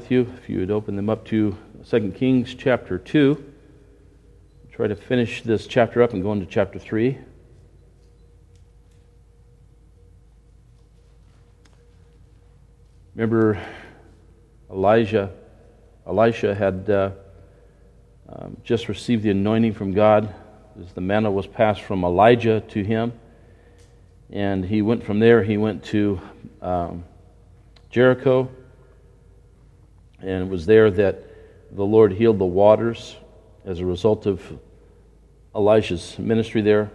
with you, if you would open them up to 2 Kings chapter 2. Try to finish this chapter up and go into chapter 3. Remember, Elisha had just received the anointing from God as the mantle was passed from Elijah to him. And he went from there, he went to Jericho, and it was there that the Lord healed the waters as a result of Elisha's ministry there.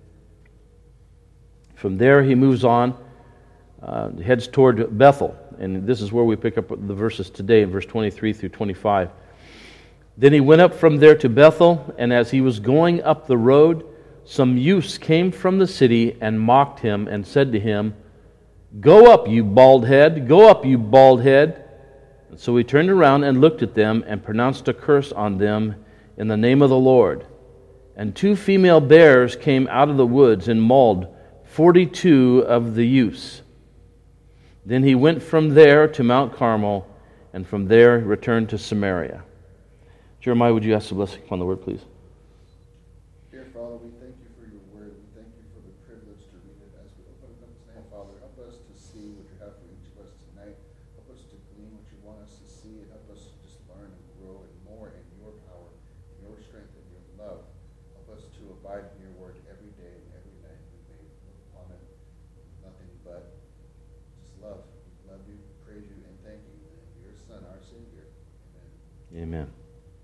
From there he moves on, heads toward Bethel, and this is where we pick up the verses today in verse 23 through 25. Then he went up from there to Bethel, and as he was going up the road, some youths came from the city and mocked him and said to him, "Go up, you bald head! Go up, you bald head!" And so he turned around and looked at them and pronounced a curse on them in the name of the Lord. And 2 female bears came out of the woods and mauled 42 of the youths. Then he went from there to Mount Carmel, and from there returned to Samaria. Jeremiah, would you ask the blessing upon the word, please? Dear Father, we thank you for your word. We thank you for the privilege to read it as we open it up tonight, Father. Help us to see what you have for each of us tonight. Help us to glean what you want us to see, and help us to just learn and grow and more in your power, in your strength, and your love. Help us to abide in your word every day and every night. We may look upon it nothing but just love. We love you, praise you, and thank you. In your Son, our Savior. Amen. Amen.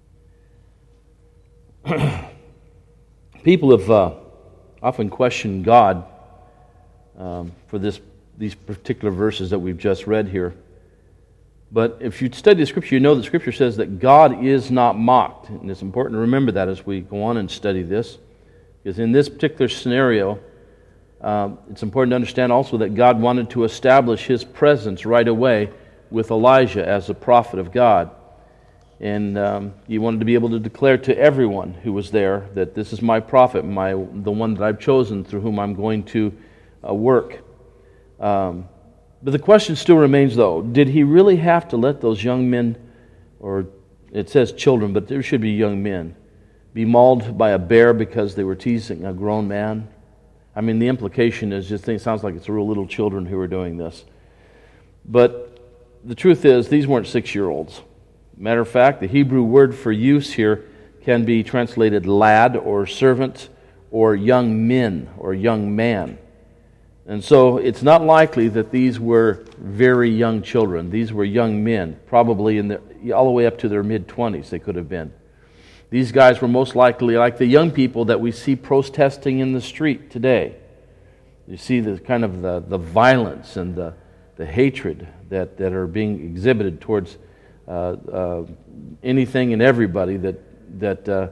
People have often questioned God for these particular verses that we've just read here. But if you study the Scripture, you know that Scripture says that God is not mocked. And it's important to remember that as we go on and study this. Because in this particular scenario, it's important to understand also that God wanted to establish His presence right away with Elijah as a prophet of God. And he wanted to be able to declare to everyone who was there that this is my prophet, the one that I've chosen through whom I'm going to work. But the question still remains, though, did he really have to let those young men, or it says children, but there should be young men, be mauled by a bear because they were teasing a grown man? I mean, the implication is just, it sounds like it's real little children who are doing this. But the truth is, these weren't 6-year-olds. Matter of fact, the Hebrew word for use here can be translated lad or servant or young men or young man. And so it's not likely that these were very young children. These were young men, probably all the way up to their mid-20s they could have been. These guys were most likely like the young people that we see protesting in the street today. You see the kind of the violence and the hatred that are being exhibited towards anything and everybody that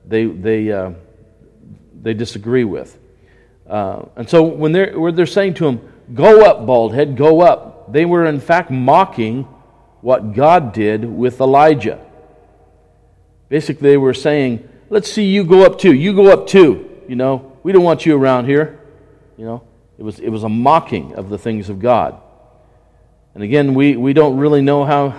they disagree with, and so when they're saying to him, "Go up, bald head, go up," they were in fact mocking what God did with Elijah. Basically, they were saying, "Let's see you go up too. You go up too. You know, we don't want you around here." You know, it was a mocking of the things of God. And again, we don't really know how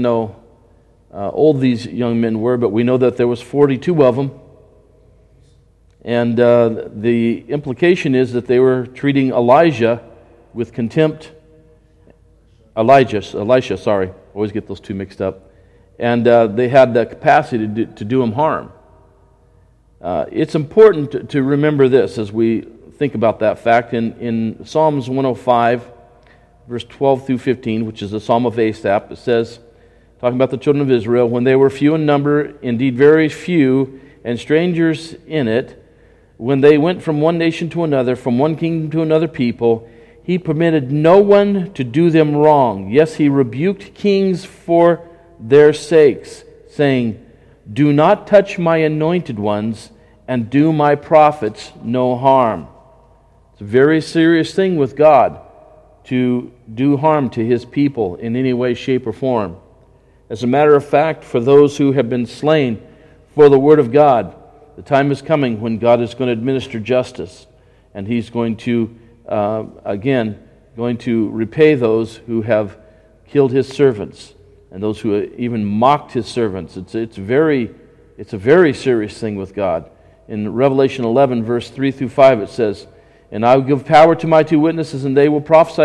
old these young men were, but we know that there was 42 of them. And the implication is that they were treating Elijah with contempt. Elisha, sorry. Always get those two mixed up. And they had the capacity to do him harm. It's important to remember this as we think about that fact. In Psalms 105, verse 12 through 15, which is the Psalm of Asaph, it says, talking about the children of Israel, when they were few in number, indeed very few, and strangers in it, when they went from one nation to another, from one kingdom to another people, he permitted no one to do them wrong. Yes, he rebuked kings for their sakes, saying, "Do not touch my anointed ones, and do my prophets no harm." It's a very serious thing with God to do harm to His people in any way, shape, or form. As a matter of fact, for those who have been slain for the Word of God, the time is coming when God is going to administer justice, and He's going to, going to repay those who have killed His servants, and those who even mocked His servants. It's a very serious thing with God. In Revelation 11, verse 3 through 5, it says, "And I will give power to my 2 witnesses, and they will prophesy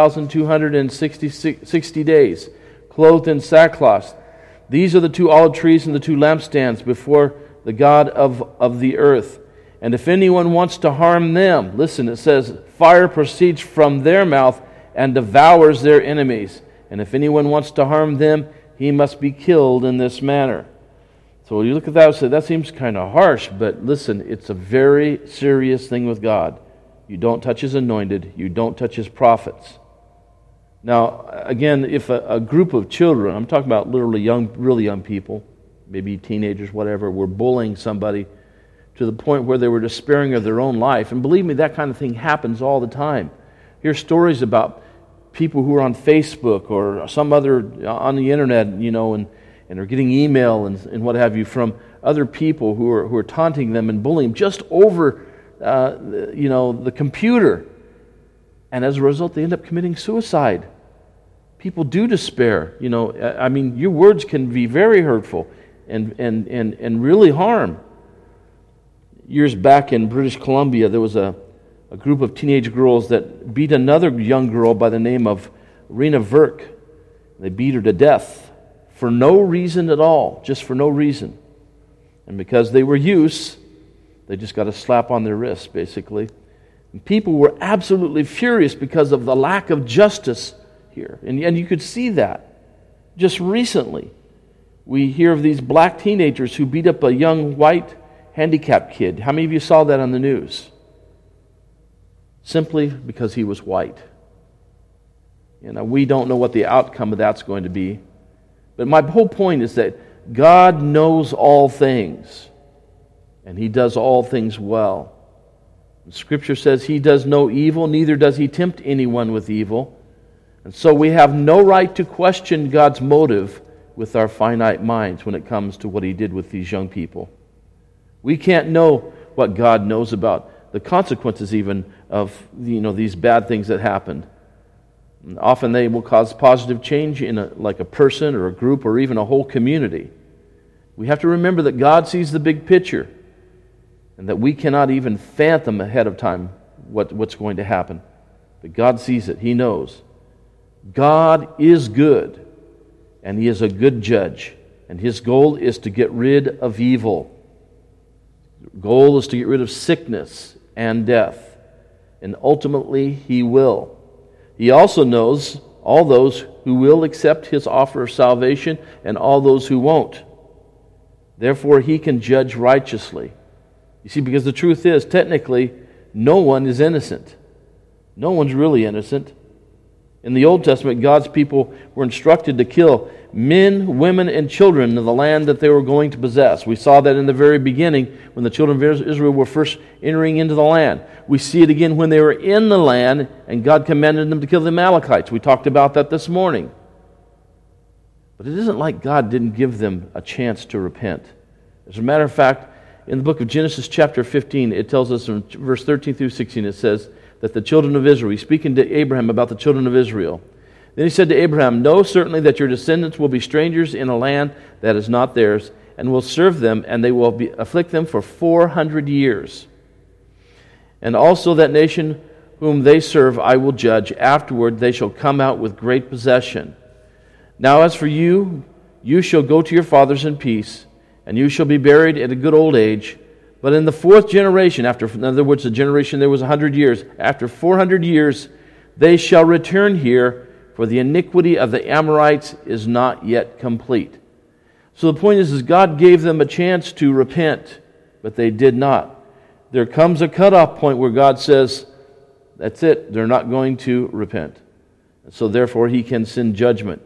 1,260 days, clothed in sackcloth. These are the 2 olive trees and the 2 lampstands before the God of the earth. And if anyone wants to harm them," listen, it says, "fire proceeds from their mouth and devours their enemies. And if anyone wants to harm them, he must be killed in this manner." So you look at that and say, that seems kind of harsh, but listen, it's a very serious thing with God. You don't touch His anointed, you don't touch His prophets. Now, again, if a group of children, I'm talking about literally really young people, maybe teenagers, whatever, were bullying somebody to the point where they were despairing of their own life, and believe me, that kind of thing happens all the time. Hear stories about people who are on Facebook or some other on the internet, and are getting email and what have you from other people who are taunting them and bullying them just over the computer. And as a result, they end up committing suicide. People do despair. Your words can be very hurtful and really harm. Years back in British Columbia, there was a group of teenage girls that beat another young girl by the name of Rena Verk. They beat her to death for no reason at all, just for no reason. And because they were youths, they just got a slap on their wrists, basically. And people were absolutely furious because of the lack of justice here. And you could see that. Just recently, we hear of these black teenagers who beat up a young white handicapped kid. How many of you saw that on the news? Simply because he was white. We don't know what the outcome of that's going to be. But my whole point is that God knows all things, and He does all things well. And Scripture says He does no evil, neither does He tempt anyone with evil. And so we have no right to question God's motive with our finite minds when it comes to what He did with these young people. We can't know what God knows about the consequences even of these bad things that happened. And often they will cause positive change in a person or a group or even a whole community. We have to remember that God sees the big picture and that we cannot even fathom ahead of time what's going to happen. But God sees it. He knows. God is good, and He is a good judge, and His goal is to get rid of evil. The goal is to get rid of sickness and death, and ultimately He will. He also knows all those who will accept His offer of salvation and all those who won't. Therefore, He can judge righteously. You see, because the truth is, technically, no one is innocent. No one's really innocent. In the Old Testament, God's people were instructed to kill men, women, and children in the land that they were going to possess. We saw that in the very beginning when the children of Israel were first entering into the land. We see it again when they were in the land and God commanded them to kill the Amalekites. We talked about that this morning. But it isn't like God didn't give them a chance to repent. As a matter of fact, in the book of Genesis chapter 15, it tells us in verse 13 through 16, it says that the children of Israel, he's speaking to Abraham about the children of Israel. Then he said to Abraham, "Know certainly that your descendants will be strangers in a land that is not theirs, and will serve them, and they will afflict them for 400 years. And also that nation whom they serve I will judge. Afterward they shall come out with great possession. Now as for you, you shall go to your fathers in peace, and you shall be buried at a good old age. But in the 4th generation, in other words, the generation there was 100 years, after 400 years, they shall return here, for the iniquity of the Amorites is not yet complete." So the point is God gave them a chance to repent, but they did not. There comes a cutoff point where God says, that's it, they're not going to repent. So therefore He can send judgment.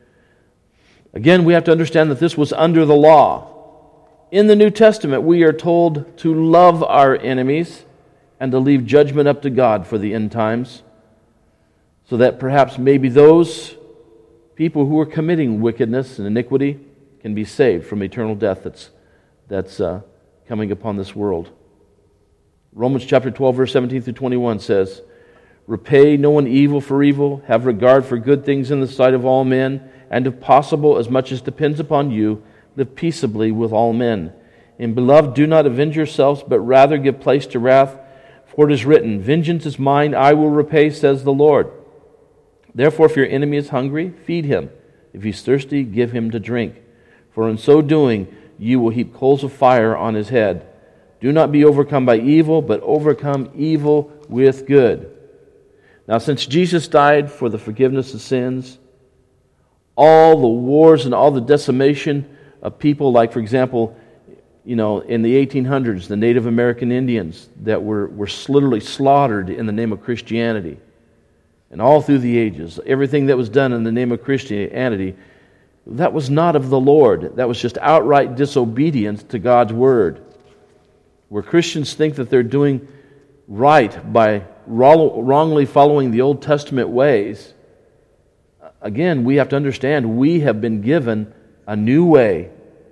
Again, we have to understand that this was under the law. In the New Testament, we are told to love our enemies and to leave judgment up to God for the end times, so that perhaps maybe those people who are committing wickedness and iniquity can be saved from eternal death that's coming upon this world. Romans chapter 12, verse 17 through 21 says, "Repay no one evil for evil, have regard for good things in the sight of all men, and if possible, as much as depends upon you, live peaceably with all men. And beloved, do not avenge yourselves, but rather give place to wrath, for it is written, Vengeance is mine, I will repay, says the Lord. Therefore, if your enemy is hungry, feed him. If he's thirsty, give him to drink. For in so doing, you will heap coals of fire on his head. Do not be overcome by evil, but overcome evil with good. Now, since Jesus died for the forgiveness of sins, all the wars and all the decimation of people, like, for example, in the 1800s, the Native American Indians that were literally slaughtered in the name of Christianity. And all through the ages, everything that was done in the name of Christianity, that was not of the Lord. That was just outright disobedience to God's Word. Where Christians think that they're doing right by wrongly following the Old Testament ways, again, we have to understand we have been given a new way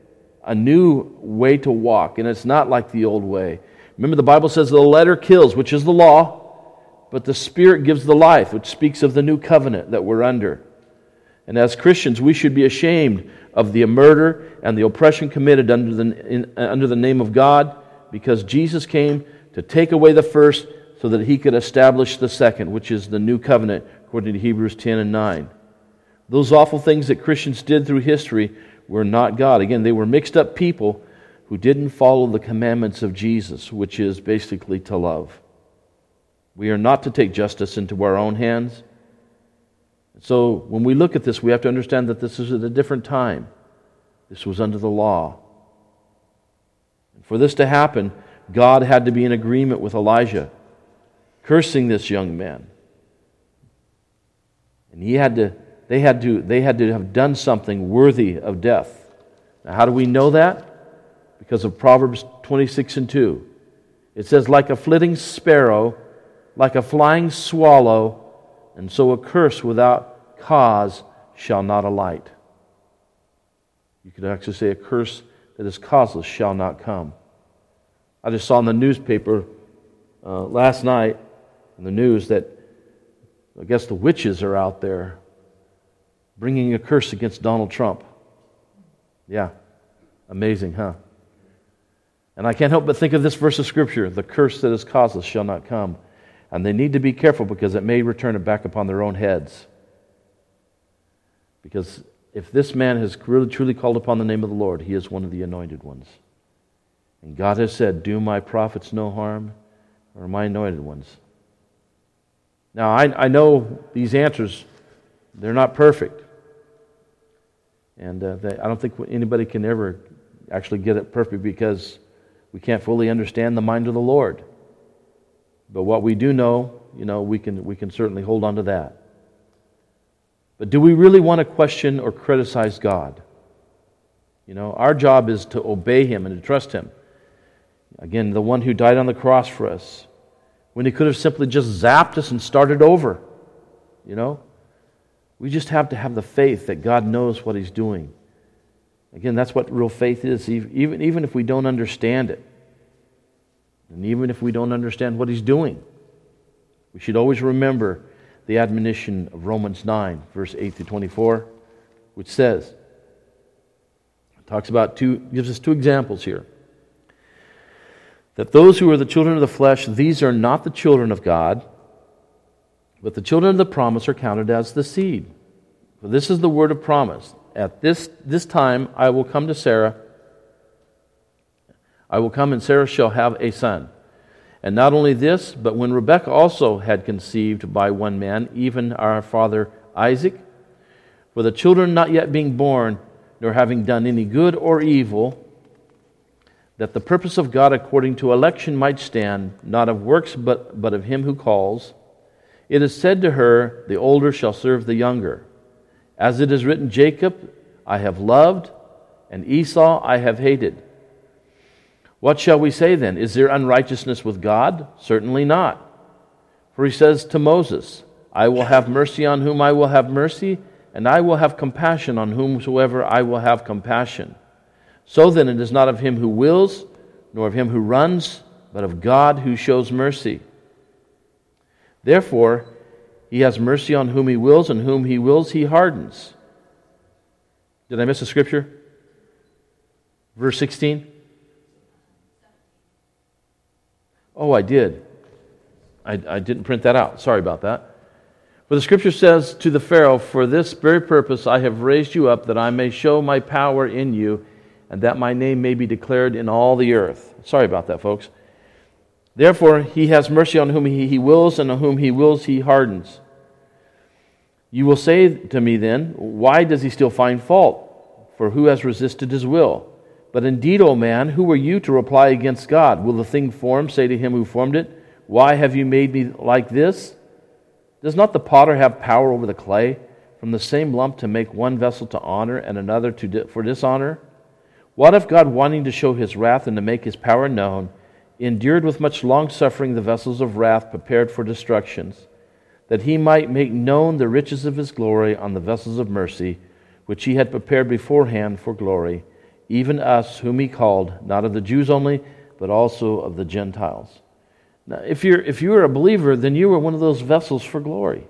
to walk, and it's not like the old way. Remember, the Bible says the letter kills, which is the law, but the Spirit gives the life, which speaks of the new covenant that we're under. And as Christians, we should be ashamed of the murder and the oppression committed under the name of God, because Jesus came to take away the first so that He could establish the second, which is the new covenant, according to Hebrews 10 and 9. Those awful things that Christians did through history were not God. Again, they were mixed up people who didn't follow the commandments of Jesus, which is basically to love. We are not to take justice into our own hands. So when we look at this, we have to understand that this is at a different time. This was under the law. And for this to happen, God had to be in agreement with Elijah, cursing this young man. And they had to have done something worthy of death. Now, how do we know that? Because of Proverbs 26 and 2. It says, like a flitting sparrow, like a flying swallow, and so a curse without cause shall not alight. You could actually say a curse that is causeless shall not come. I just saw in the newspaper last night, in the news, that I guess the witches are out there bringing a curse against Donald Trump. Yeah, amazing, huh? And I can't help but think of this verse of Scripture, the curse that is causeless shall not come. And they need to be careful because it may return it back upon their own heads. Because if this man has really truly called upon the name of the Lord, he is one of the anointed ones. And God has said, do my prophets no harm, or my anointed ones? Now, I know these answers, they're not perfect. And I don't think anybody can ever actually get it perfect because we can't fully understand the mind of the Lord. But what we do know, we can certainly hold on to that. But do we really want to question or criticize God? Our job is to obey Him and to trust Him. Again, the one who died on the cross for us, when He could have simply just zapped us and started over. We just have to have the faith that God knows what He's doing. Again, that's what real faith is, even if we don't understand it. And even if we don't understand what He's doing, we should always remember the admonition of Romans 9, verse 8 to 24, which says, gives us two examples here. That those who are the children of the flesh, these are not the children of God, but the children of the promise are counted as the seed. For this is the word of promise. At this time I will come to Sarah. I will come and Sarah shall have a son. And not only this, but when Rebekah also had conceived by one man, even our father Isaac, for the children not yet being born, nor having done any good or evil, that the purpose of God according to election might stand, not of works, but of Him who calls, it is said to her, the older shall serve the younger. As it is written, Jacob I have loved, and Esau I have hated. What shall we say then? Is there unrighteousness with God? Certainly not. For He says to Moses, I will have mercy on whom I will have mercy, and I will have compassion on whomsoever I will have compassion. So then it is not of him who wills, nor of him who runs, but of God who shows mercy. Therefore, He has mercy on whom He wills, and whom He wills He hardens. Did I miss a scripture? Verse 16? Oh, I did. I didn't print that out. Sorry about that. For the scripture says to the Pharaoh, "For this very purpose I have raised you up, that I may show my power in you, and that my name may be declared in all the earth." Sorry about that, folks. "Therefore he has mercy on whom he wills, and on whom he wills he hardens. You will say to me then, why does he still find fault? For who has resisted his will? But indeed, O man, who are you to reply against God? Will the thing formed say to him who formed it, why have you made me like this? Does not the potter have power over the clay, from the same lump to make one vessel to honor and another for dishonor? What if God, wanting to show his wrath and to make his power known, endured with much long-suffering the vessels of wrath prepared for destructions, that he might make known the riches of his glory on the vessels of mercy, which he had prepared beforehand for glory, even us whom he called, not of the Jews only, but also of the Gentiles." Now, if you're a believer, then you are one of those vessels for glory.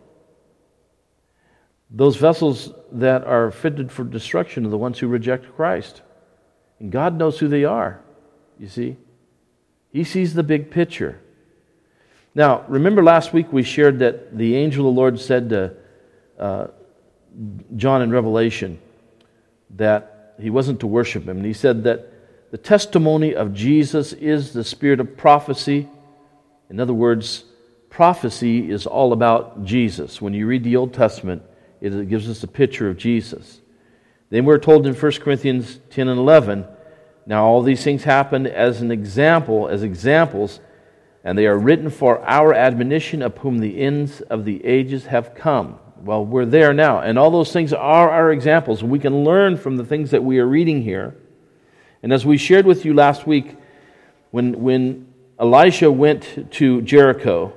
Those vessels that are fitted for destruction are the ones who reject Christ. And God knows who they are, you see. He sees the big picture. Now, remember last week we shared that the angel of the Lord said to John in Revelation that he wasn't to worship him. And he said that the testimony of Jesus is the spirit of prophecy. In other words, prophecy is all about Jesus. When you read the Old Testament, it gives us a picture of Jesus. Then we're told in 1 Corinthians 10 and 11, "Now all these things happened as examples, and they are written for our admonition, of whom the ends of the ages have come." Well, we're there now, and all those things are our examples. We can learn from the things that we are reading here. And as we shared with you last week, when Elisha went to Jericho,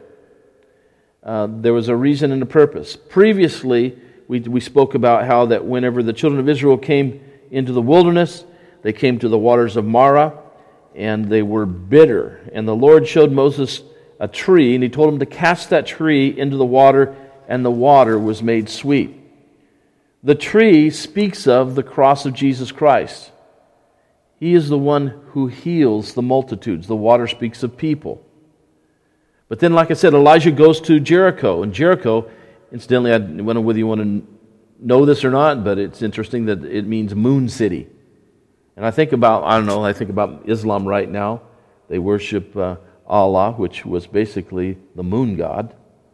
there was a reason and a purpose. Previously, we spoke about how that whenever the children of Israel came into the wilderness, they came to the waters of Marah, and they were bitter. And the Lord showed Moses a tree, and he told him to cast that tree into the water, and the water was made sweet. The tree speaks of the cross of Jesus Christ. He is the one who heals the multitudes. The water speaks of people. But then, like I said, Elijah goes to Jericho. And Jericho, incidentally, I don't know whether you want to know this or not, but it's interesting that it means moon city. And I think about Islam right now. They worship Allah, which was basically the moon god.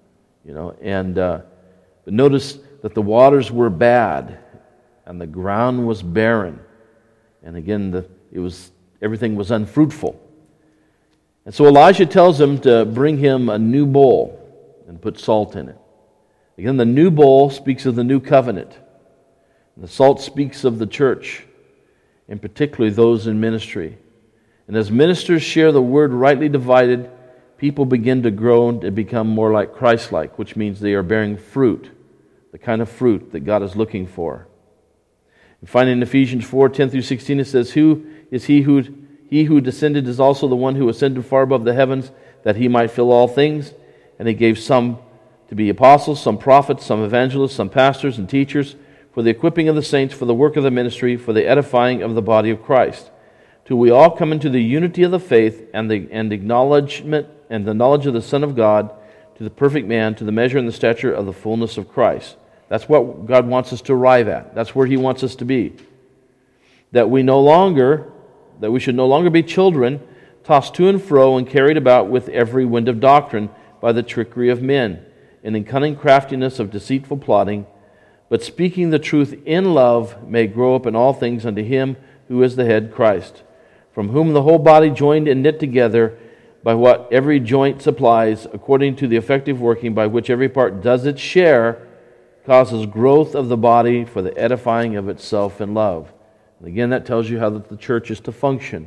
But notice that the waters were bad, and the ground was barren. And again, everything was unfruitful. And so Elijah tells him to bring him a new bowl and put salt in it. Again, the new bowl speaks of the new covenant. The salt speaks of the church, and particularly those in ministry. And as ministers share the word rightly divided, people begin to grow and become more like Christ-like, which means they are bearing fruit, the kind of fruit that God is looking for. And finally, in Ephesians 4:10 through 16, it says, "Who is he who descended is also the one who ascended far above the heavens, that he might fill all things. And he gave some to be apostles, some prophets, some evangelists, some pastors and teachers, for the equipping of the saints, for the work of the ministry, for the edifying of the body of Christ, till we all come into the unity of the faith and the acknowledgement and the knowledge of the Son of God, to the perfect man, to the measure and the stature of the fullness of Christ." That's what God wants us to arrive at. That's where He wants us to be. That we should no longer be children, tossed to and fro and carried about with every wind of doctrine by the trickery of men, and in cunning craftiness of deceitful plotting, but speaking the truth in love may grow up in all things unto Him who is the head, Christ, from whom the whole body joined and knit together by what every joint supplies, according to the effective working by which every part does its share, causes growth of the body for the edifying of itself in love. And again, that tells you how that the church is to function.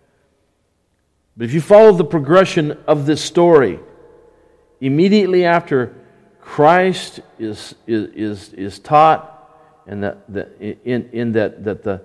But if you follow the progression of this story, immediately after Christ is taught, and the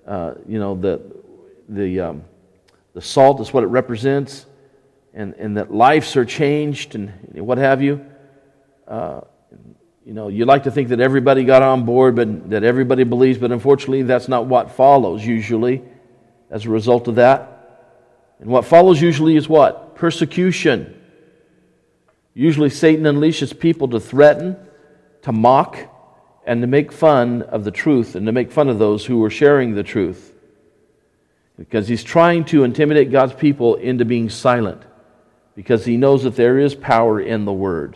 salt is what it represents, and that lives are changed, and what have you. You like to think that everybody got on board, but that everybody believes, but unfortunately that's not what follows usually as a result of that. And what follows usually is what? Persecution. Usually Satan unleashes people to threaten, to mock, and to make fun of the truth, and to make fun of those who are sharing the truth. Because he's trying to intimidate God's people into being silent, because he knows that there is power in the Word.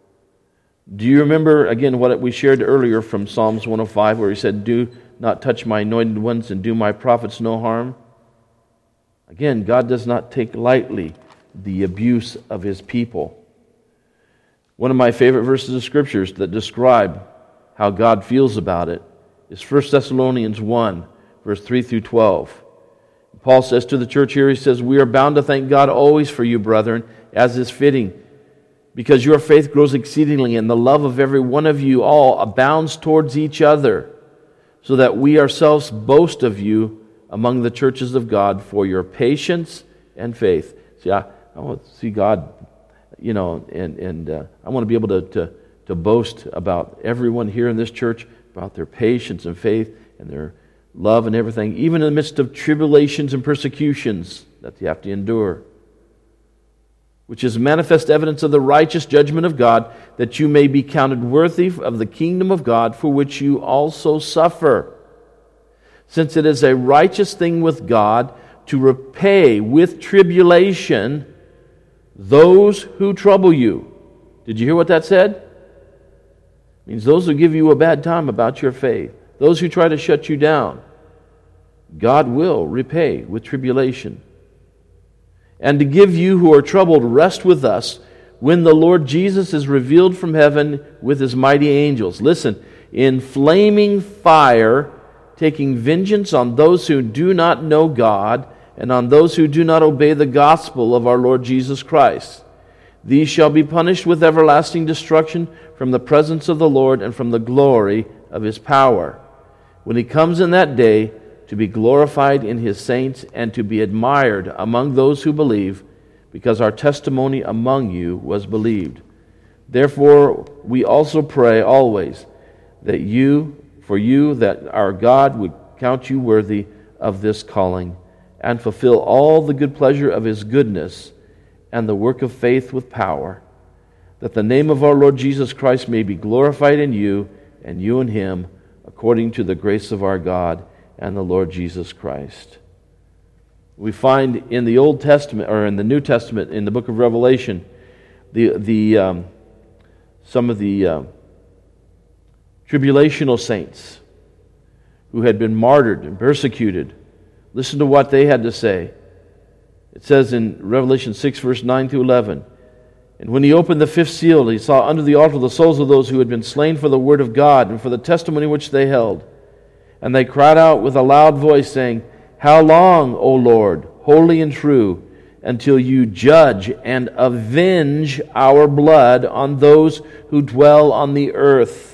Do you remember, again, what we shared earlier from Psalms 105, where he said, "Do not touch my anointed ones and do my prophets no harm"? Again, God does not take lightly the abuse of his people. One of my favorite verses of Scriptures that describe how God feels about it is 1 Thessalonians 1, verse 3 through 12. Paul says to the church here, he says, "We are bound to thank God always for you, brethren, as is fitting, because your faith grows exceedingly, and the love of every one of you all abounds towards each other, so that we ourselves boast of you among the churches of God for your patience and faith." See, I want to see God, and I want to be able to boast about everyone here in this church, about their patience and faith and their love and everything, even in the midst of tribulations and persecutions that they have to endure, which is manifest evidence of the righteous judgment of God, that you may be counted worthy of the kingdom of God, for which you also suffer. Since it is a righteous thing with God to repay with tribulation those who trouble you. Did you hear what that said? It means those who give you a bad time about your faith, those who try to shut you down, God will repay with tribulation. And to give you who are troubled rest with us when the Lord Jesus is revealed from heaven with his mighty angels. Listen, in flaming fire, taking vengeance on those who do not know God and on those who do not obey the gospel of our Lord Jesus Christ. These shall be punished with everlasting destruction from the presence of the Lord and from the glory of his power, when he comes in that day to be glorified in his saints and to be admired among those who believe, because our testimony among you was believed. Therefore we also pray always that that our God would count you worthy of this calling, and fulfill all the good pleasure of his goodness and the work of faith with power, that the name of our Lord Jesus Christ may be glorified in you, and you in him, according to the grace of our God and the Lord Jesus Christ. We find in the Old Testament, or in the New Testament, in the book of Revelation, some of the tribulational saints who had been martyred and persecuted. Listen to what they had to say. It says in Revelation 6, verse 9 to 11, "And when he opened the fifth seal, he saw under the altar the souls of those who had been slain for the word of God and for the testimony which they held. And they cried out with a loud voice, saying, How long, O Lord, holy and true, until you judge and avenge our blood on those who dwell on the earth?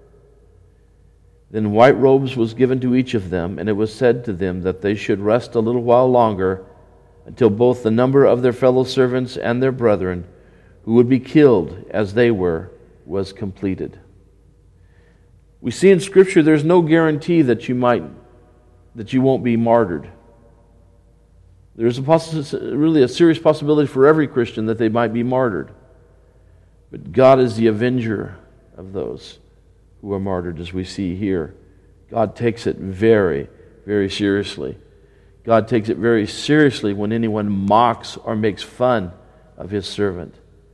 Then white robes was given to each of them, and it was said to them that they should rest a little while longer, until both the number of their fellow servants and their brethren, who would be killed as they were, was completed." We see in Scripture there's no guarantee that you won't be martyred. There's really a serious possibility for every Christian that they might be martyred. But God is the avenger of those who are martyred, as we see here. God takes it very, very seriously. God takes it very seriously when anyone mocks or makes fun of his servant.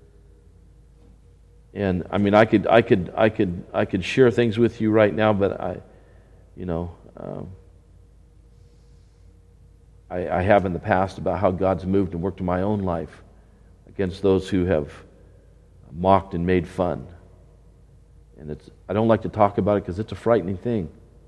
And I mean, I could share things with you right now, but I have in the past about how God's moved and worked in my own life against those who have mocked and made fun. And I don't like to talk about it because it's a frightening thing.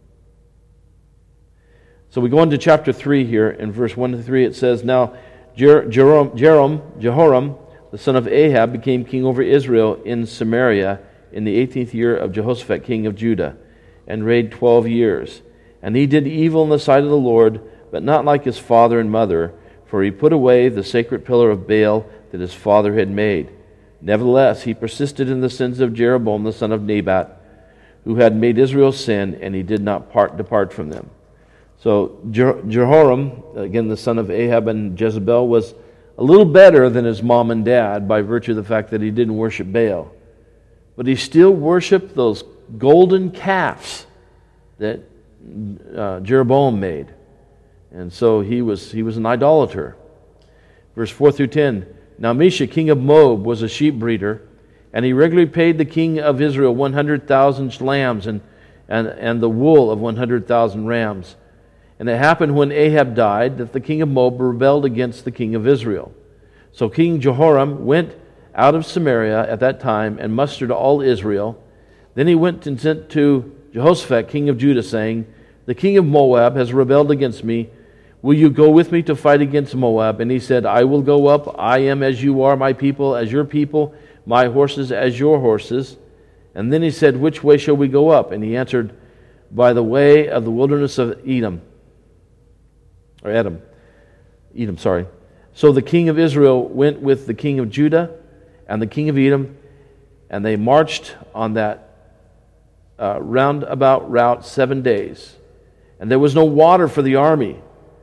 So we go into chapter 3 here. In verse 1 to 3 it says, "Now Jehoram, the son of Ahab, became king over Israel in Samaria in the 18th year of Jehoshaphat, king of Judah, and reigned 12 years. And he did evil in the sight of the Lord, but not like his father and mother, for he put away the sacred pillar of Baal that his father had made. Nevertheless, he persisted in the sins of Jeroboam the son of Nebat, who had made Israel sin, and he did not depart from them. So Jehoram, again the son of Ahab and Jezebel, was a little better than his mom and dad by virtue of the fact that he didn't worship Baal. But he still worshiped those golden calves that Jeroboam made. And so he was an idolater. Verse 4 through 10. Now Mesha, king of Moab, was a sheep breeder, and he regularly paid the king of Israel 100,000 lambs and the wool of 100,000 rams. And it happened when Ahab died that the king of Moab rebelled against the king of Israel. So King Jehoram went out of Samaria at that time and mustered all Israel. Then he went and sent to Jehoshaphat, king of Judah, saying, The king of Moab has rebelled against me. Will you go with me to fight against Moab? And he said, I will go up. I am as you are, my people as your people, my horses as your horses. And then he said, Which way shall we go up? And he answered, By the way of the wilderness of Edom. So the king of Israel went with the king of Judah and the king of Edom, and they marched on that roundabout route 7 days. And there was no water for the army,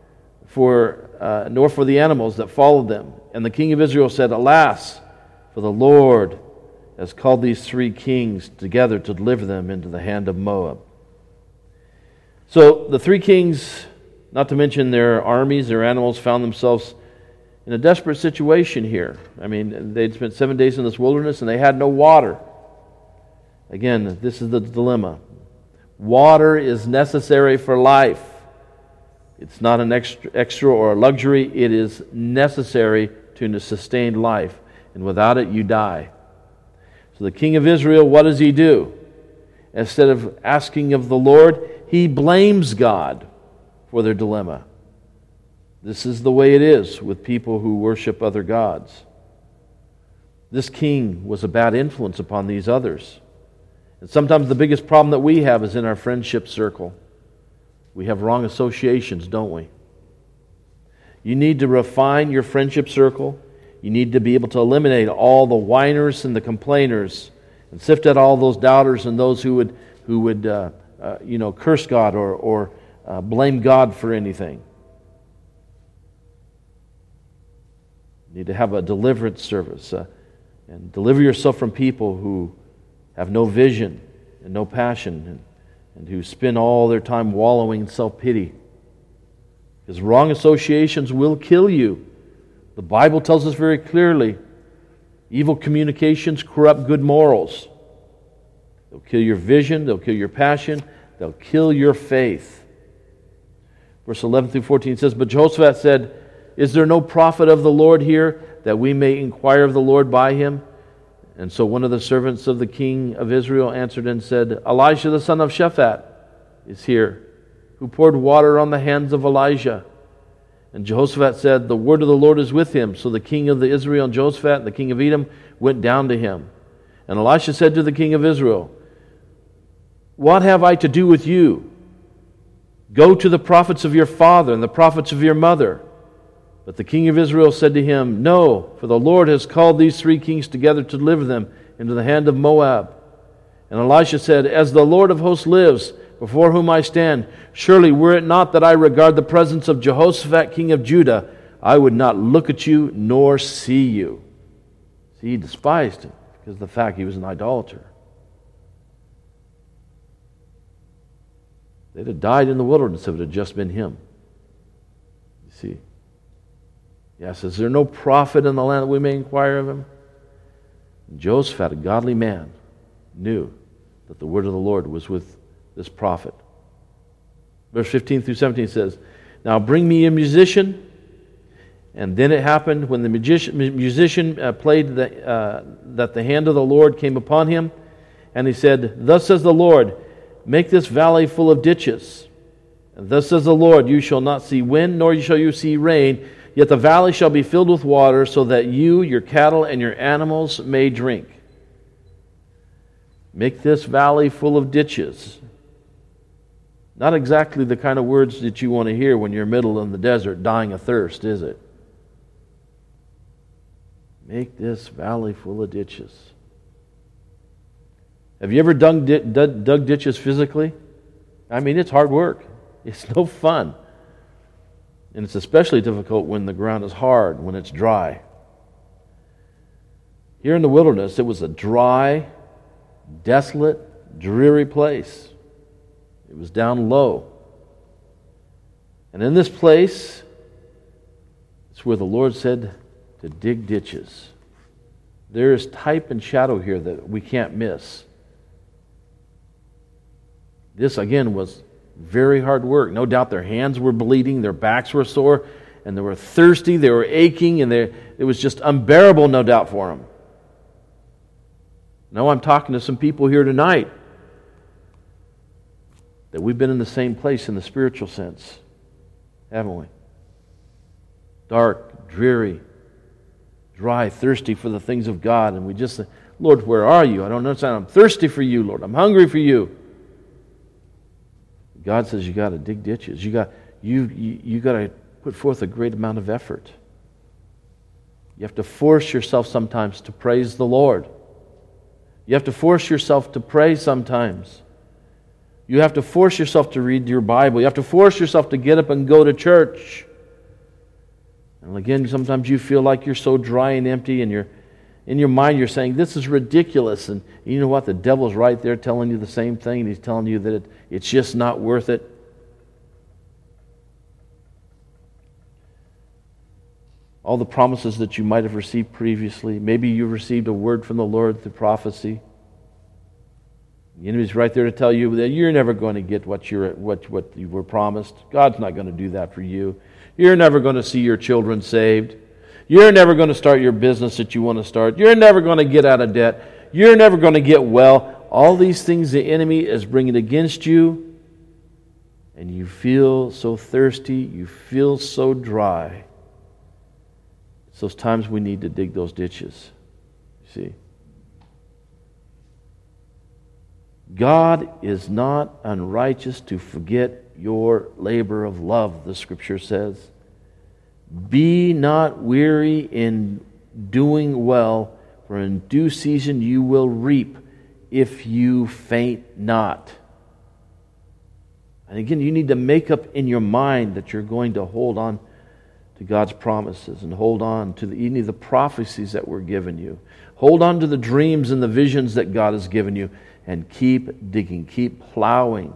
nor for the animals that followed them. And the king of Israel said, Alas, for the Lord has called these 3 kings together to deliver them into the hand of Moab. So the 3 kings, not to mention their armies, their animals, found themselves in a desperate situation here. I mean, they'd spent 7 days in this wilderness and they had no water. Again, this is the dilemma. Water is necessary for life. It's not an extra or a luxury. It is necessary to sustain life. And without it, you die. So the king of Israel, what does he do? Instead of asking of the Lord, he blames God for their dilemma. This is the way it is with people who worship other gods. This king was a bad influence upon these others. And sometimes the biggest problem that we have is in our friendship circle. We have wrong associations, don't we? You need to refine your friendship circle. You need to be able to eliminate all the whiners and the complainers and sift out all those doubters and those who would curse God or blame God for anything. You need to have a deliverance service and deliver yourself from people who have no vision and no passion and who spend all their time wallowing in self-pity. Because wrong associations will kill you. The Bible tells us very clearly, evil communications corrupt good morals. They'll kill your vision, they'll kill your passion, they'll kill your faith. Verse 11 through 14 says, But Jehoshaphat said, Is there no prophet of the Lord here, that we may inquire of the Lord by him? And so one of the servants of the king of Israel answered and said, Elisha the son of Shaphat is here, who poured water on the hands of Elijah. And Jehoshaphat said, The word of the Lord is with him. So the king of Israel and Jehoshaphat and the king of Edom went down to him. And Elisha said to the king of Israel, What have I to do with you? Go to the prophets of your father and the prophets of your mother. But the king of Israel said to him, No, for the Lord has called these 3 kings together to deliver them into the hand of Moab. And Elisha said, As the Lord of hosts lives, before whom I stand, surely were it not that I regard the presence of Jehoshaphat king of Judah, I would not look at you nor see you. See, he despised him because of the fact he was an idolater. They'd have died in the wilderness if it had just been him. You see. Yes, is there no prophet in the land that we may inquire of him? And Jehoshaphat, a godly man, knew that the word of the Lord was with this prophet. Verse 15 through 17 says, Now bring me a musician. And then it happened when the musician played that the hand of the Lord came upon him. And he said, Thus says the Lord, Make this valley full of ditches. And thus says the Lord, You shall not see wind, nor shall you see rain, yet the valley shall be filled with water, so that you, your cattle, and your animals may drink. Make this valley full of ditches. Not exactly the kind of words that you want to hear when you're middle in the desert dying of thirst, is it? Make this valley full of ditches. Have you ever dug ditches physically? I mean, it's hard work. It's no fun. And it's especially difficult when the ground is hard, when it's dry. Here in the wilderness, it was a dry, desolate, dreary place. It was down low. And in this place, it's where the Lord said to dig ditches. There is type and shadow here that we can't miss. This, again, was very hard work. No doubt their hands were bleeding, their backs were sore, and they were thirsty, they were aching, and it was just unbearable, no doubt, for them. Now I'm talking to some people here tonight that we've been in the same place in the spiritual sense, haven't we? Dark, dreary, dry, thirsty for the things of God, and we just say, Lord, where are you? I don't understand. I'm thirsty for you, Lord. I'm hungry for you. God says you got to dig ditches. You got to put forth a great amount of effort. You have to force yourself sometimes to praise the Lord. You have to force yourself to pray sometimes. You have to force yourself to read your Bible. You have to force yourself to get up and go to church. And again, sometimes you feel like you're so dry and empty, and in your mind you're saying, this is ridiculous. And you know what? The devil's right there telling you the same thing. And he's telling you that it's just not worth it. All the promises that you might have received previously. Maybe you received a word from the Lord through prophecy. The enemy's right there to tell you that you're never going to get what you were promised. God's not going to do that for you. You're never going to see your children saved. You're never going to start your business that you want to start. You're never going to get out of debt. You're never going to get well. All these things the enemy is bringing against you, and you feel so thirsty, you feel so dry. It's those times we need to dig those ditches. You see? God is not unrighteous to forget your labor of love, the Scripture says. Be not weary in doing well, for in due season you will reap if you faint not. And again, you need to make up in your mind that you're going to hold on to God's promises and hold on to any of the prophecies that were given you. Hold on to the dreams and the visions that God has given you, and keep digging, keep plowing.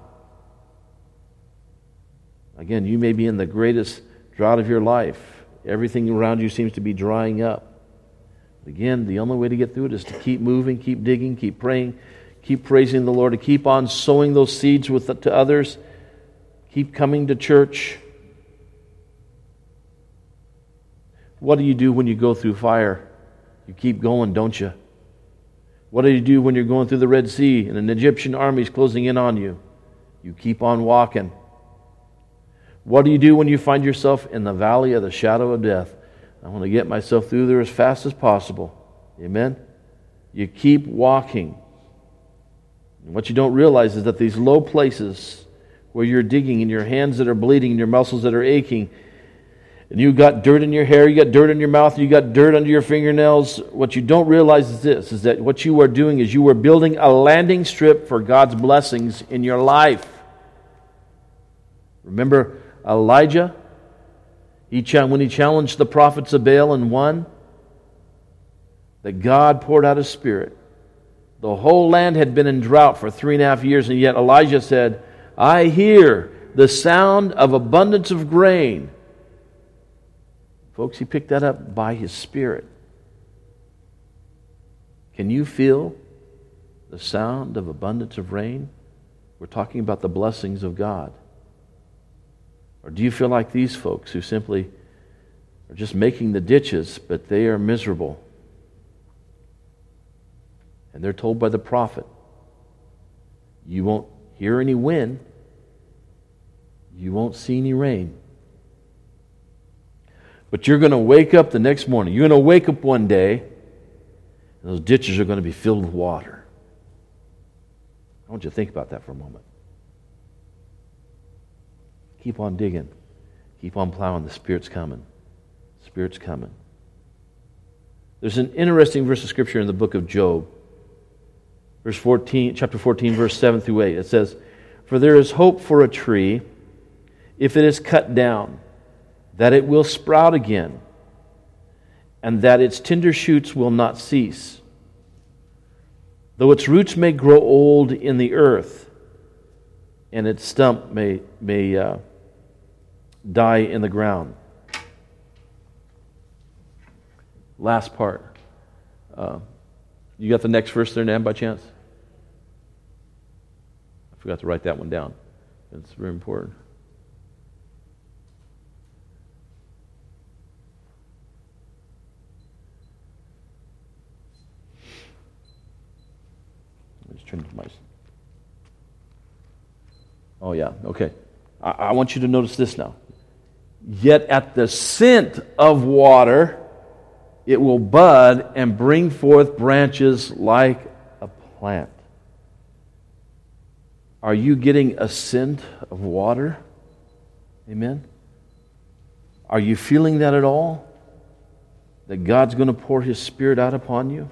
Again, you may be in the greatest drought of your life. Everything around you seems to be drying up. Again, the only way to get through it is to keep moving, keep digging, keep praying, keep praising the Lord, to keep on sowing those seeds to others, keep coming to church. What do you do when you go through fire? You keep going, don't you? What do you do when you're going through the Red Sea and an Egyptian army is closing in on you? You keep on walking. What do you do when you find yourself in the valley of the shadow of death? I want to get myself through there as fast as possible. Amen? You keep walking. And what you don't realize is that these low places where you're digging and your hands that are bleeding and your muscles that are aching, and you got dirt in your hair, you got dirt in your mouth, you got dirt under your fingernails. What you don't realize is this, is that what you are doing is you are building a landing strip for God's blessings in your life. Remember Elijah? When he challenged the prophets of Baal and won, that God poured out His Spirit. The whole land had been in drought for 3.5 years, and yet Elijah said, I hear the sound of abundance of grain. Folks, he picked that up by his Spirit. Can you feel the sound of abundance of rain? We're talking about the blessings of God. Or do you feel like these folks who simply are just making the ditches, but they are miserable? And they're told by the prophet, you won't hear any wind, you won't see any rain. But you're going to wake up the next morning. You're going to wake up one day, and those ditches are going to be filled with water. I want you to think about that for a moment. Keep on digging. Keep on plowing. The Spirit's coming. The Spirit's coming. There's an interesting verse of Scripture in the book of Job. Chapter 14, verse 7 through 8. It says, "For there is hope for a tree, if it is cut down, that it will sprout again, and that its tender shoots will not cease. Though its roots may grow old in the earth, and its stump may die in the ground." Last part. You got the next verse there, Nan, by chance? I forgot to write that one down. It's very important. Let's turn to my... Oh, yeah, okay. I want you to notice this now. "Yet at the scent of water, it will bud and bring forth branches like a plant." Are you getting a scent of water? Amen? Are you feeling that at all? That God's going to pour His Spirit out upon you?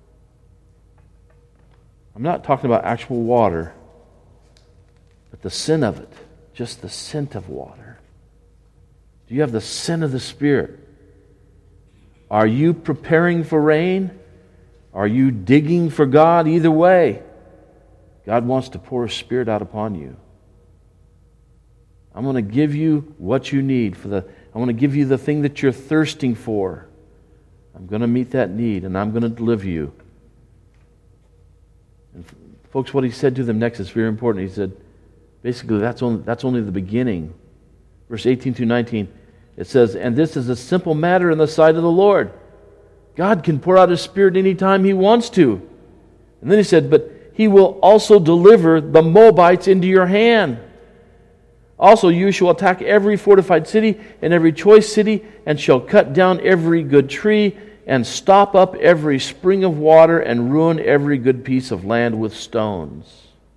I'm not talking about actual water, but the scent of it. Just the scent of water. Do you have the scent of the Spirit? Are you preparing for rain? Are you digging for God? Either way, God wants to pour His Spirit out upon you. I'm going to give you what you need. I want to give you the thing that you're thirsting for. I'm going to meet that need, and I'm going to deliver you. And folks, what He said to them next is very important. He said, basically, that's only the beginning. Verse 18 through 19, it says, "And this is a simple matter in the sight of the Lord." God can pour out His Spirit anytime He wants to. And then He said, "But He will also deliver the Moabites into your hand. Also you shall attack every fortified city and every choice city, and shall cut down every good tree, and stop up every spring of water, and ruin every good piece of land with stones."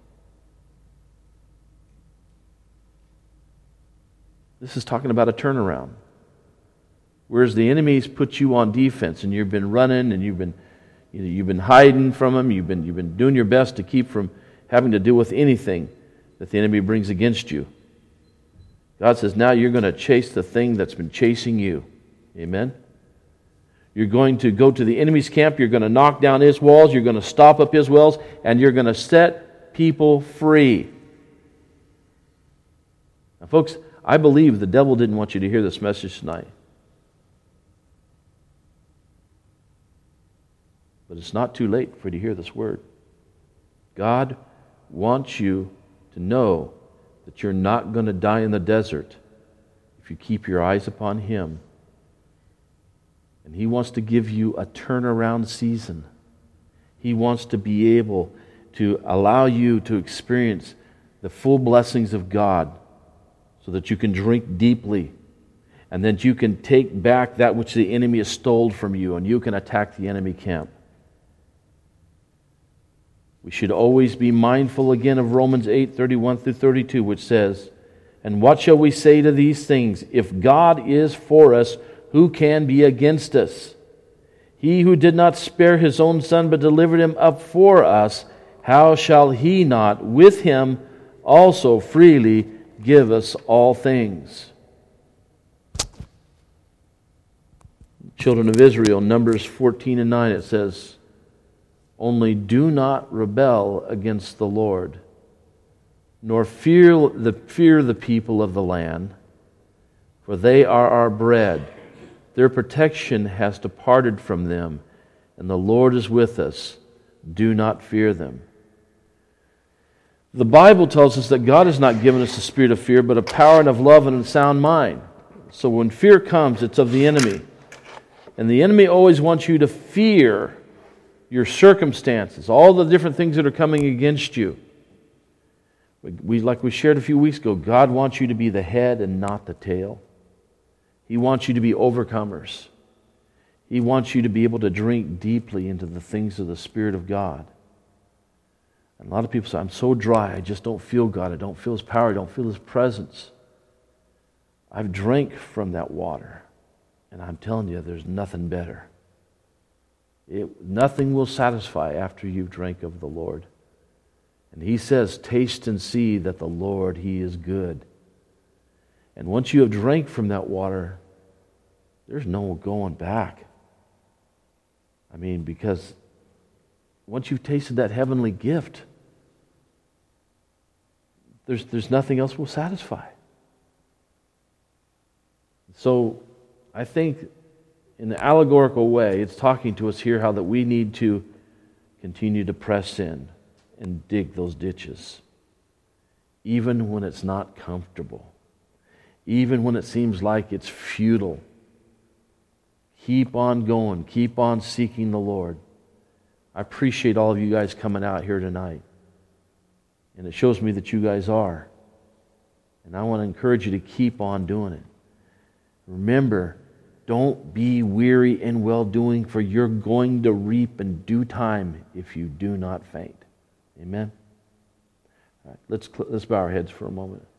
This is talking about a turnaround. Whereas the enemy's put you on defense, and you've been running, and you've been hiding from them, you've been doing your best to keep from having to deal with anything that the enemy brings against you. God says, now you're going to chase the thing that's been chasing you. Amen? You're going to go to the enemy's camp, you're going to knock down his walls, you're going to stop up his wells, and you're going to set people free. Now, folks, I believe the devil didn't want you to hear this message tonight. But it's not too late for you to hear this word. God wants you to know that you're not going to die in the desert if you keep your eyes upon Him. And He wants to give you a turnaround season. He wants to be able to allow you to experience the full blessings of God so that you can drink deeply and that you can take back that which the enemy has stolen from you and you can attack the enemy camp. We should always be mindful again of Romans 8:31 through 32, which says, "And what shall we say to these things? If God is for us, who can be against us? He who did not spare His own Son, but delivered Him up for us, how shall He not with Him also freely give us all things?" Children of Israel, Numbers 14 and 9, it says, "Only do not rebel against the Lord, nor fear the people of the land, for they are our bread. Their protection has departed from them, and the Lord is with us. Do not fear them." The Bible tells us that God has not given us a spirit of fear, but of power and of love and a sound mind. So when fear comes, it's of the enemy. And the enemy always wants you to fear your circumstances, all the different things that are coming against you. Like we shared a few weeks ago, God wants you to be the head and not the tail. He wants you to be overcomers. He wants you to be able to drink deeply into the things of the Spirit of God. And a lot of people say, "I'm so dry, I just don't feel God. I don't feel His power. I don't feel His presence." I've drank from that water, and I'm telling you, there's nothing better. Nothing will satisfy after you've drank of the Lord. And He says, taste and see that the Lord, He is good. And once you have drank from that water, there's no going back. I mean, because once you've tasted that heavenly gift, there's nothing else will satisfy. So I think in the allegorical way, it's talking to us here how that we need to continue to press in and dig those ditches, even when it's not comfortable, even when it seems like it's futile. Keep on going. Keep on seeking the Lord. I appreciate all of you guys coming out here tonight. And it shows me that you guys are. And I want to encourage you to keep on doing it. Remember, don't be weary in well-doing, for you're going to reap in due time if you do not faint. Amen? All right, let's bow our heads for a moment.